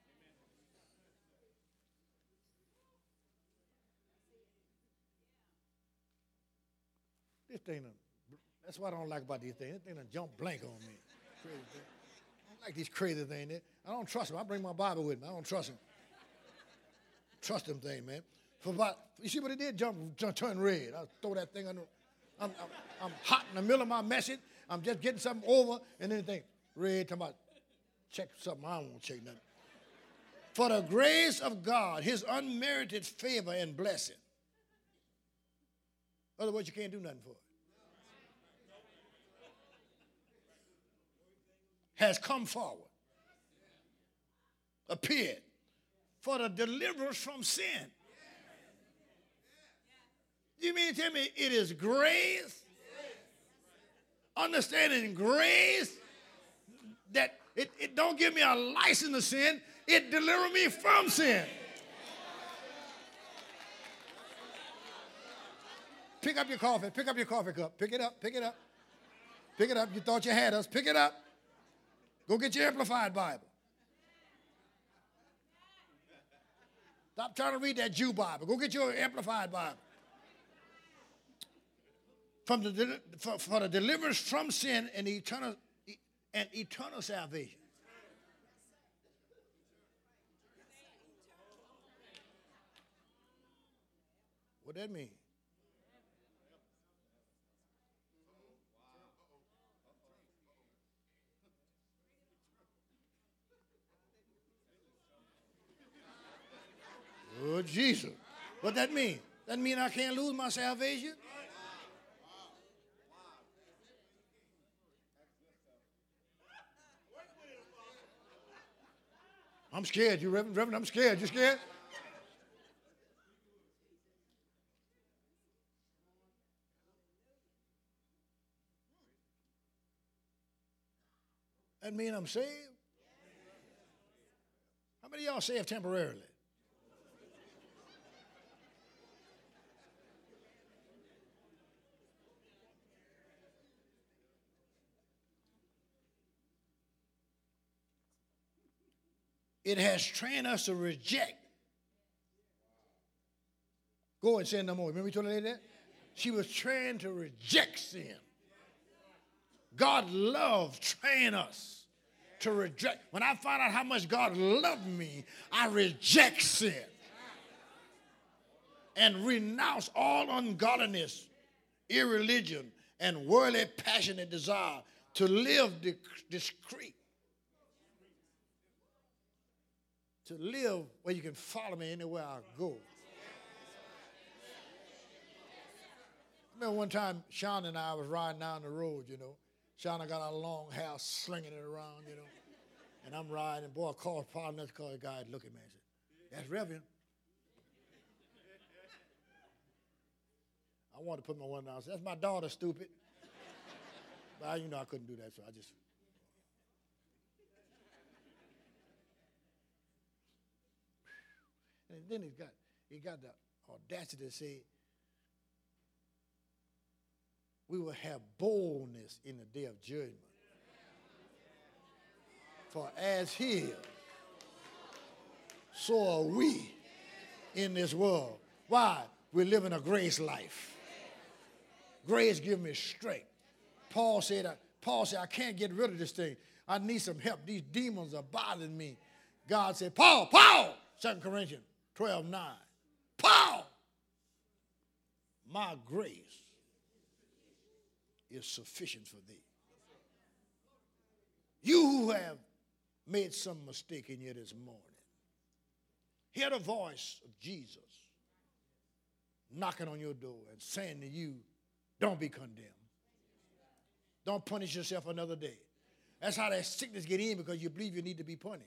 This thing, that's what I don't like about these things. This thing done jump blank on me. Crazy thing. I don't like these crazy things. I don't trust them. I bring my Bible with me. I don't trust them. Trust them thing, man. For about, you see what it did? Jump, jump turn red. I throw that thing under. I'm, I'm, I'm hot in the middle of my message. I'm just getting something over, and then think, red, talking about, check something. I don't want to check nothing. For the grace of God, his unmerited favor and blessing. Otherwise, you can't do nothing for it. Has come forward, appeared for the deliverance from sin. You mean to tell me it is grace, understanding grace, that it, it don't give me a license to sin, it delivers me from sin. Pick up your coffee. Pick up your coffee cup. Pick it up. Pick it up. Pick it up. You thought you had us. Pick it up. Go get your Amplified Bible. Stop trying to read that Jew Bible. Go get your Amplified Bible. From the, for, for the deliverance from sin and eternal, and eternal salvation. What that mean? Oh, Jesus. What that mean? That mean I can't lose my salvation? I'm scared. You Reverend, Reverend, I'm scared. You scared? That mean I'm saved? How many of y'all saved temporarily? It has trained us to reject. Go and sin no more. Remember we told her that? She was trained to reject sin. God loved train us to reject. When I find out how much God loved me, I reject sin and renounce all ungodliness, irreligion, and worldly passionate desire to live discreet. To live where you can follow me anywhere I go. I remember one time Sean and I was riding down the road, you know. Sean got our long hair slinging it around, you know. And I'm riding, and boy, I called part another car, the guy looked at me and said, "That's Reverend." I wanted to put my one down. I said, "That's my daughter, stupid." But I, you know I couldn't do that, so I just. And then he got he got the audacity to say, we will have boldness in the day of judgment. For as he is, so are we in this world. Why? We're living a grace life. Grace gives me strength. Paul said, Paul said, I can't get rid of this thing. I need some help. These demons are bothering me. God said, Paul, Paul, Second Corinthians twelve nine. Paul, my grace is sufficient for thee. You who have made some mistake in you this morning, hear the voice of Jesus knocking on your door and saying to you, don't be condemned. Don't punish yourself another day. That's how that sickness get in, because you believe you need to be punished.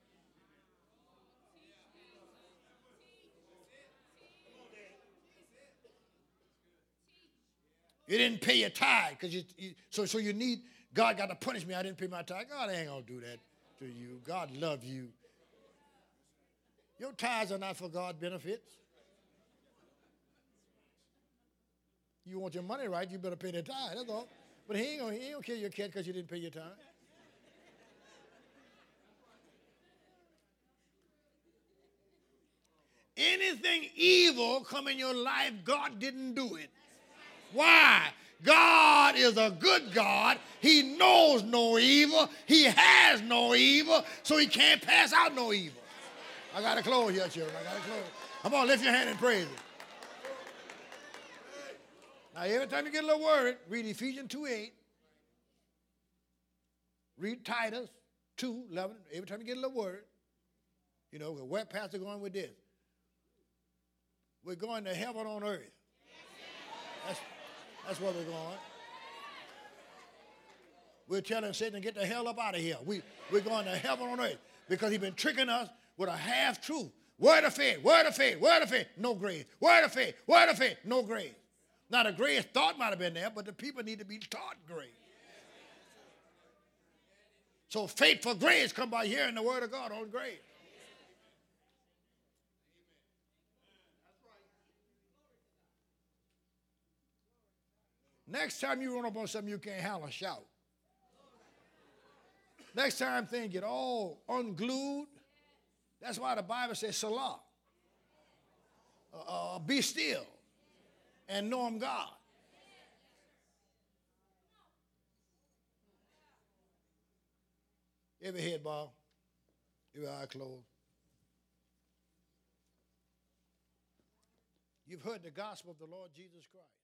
You didn't pay your tithe, because you, you so so you need God got to punish me. I didn't pay my tithe. God ain't gonna do that to you. God love you. Your tithes are not for God's benefits. You want your money right, you better pay the tithe. That's all. But he ain't gonna, he ain't gonna kill your cat because you didn't pay your tithe. Anything evil come in your life, God didn't do it. Why? God is a good God. He knows no evil. He has no evil, so he can't pass out no evil. I got to close here, children. I got to close. Come on, lift your hand and praise him. Now, every time you get a little worried, read Ephesians two eight. Read Titus two eleven. Every time you get a little worried, you know, where Pastor going with this? We're going to heaven on earth. That's, that's where we're going. We're telling Satan to get the hell up out of here. We, we're going to heaven on earth because he's been tricking us with a half-truth. Word of faith, word of faith, word of faith, no grace. Word of faith, word of faith, no grace. Now, the grace thought might have been there, but the people need to be taught grace. So faith for grace come by hearing the word of God on grace. Next time you run up on something you can't handle, shout. Next time things get all unglued, that's why the Bible says, Salah. Uh, uh, be still and know I'm God. Every head bow, every eye closed. You've heard the gospel of the Lord Jesus Christ.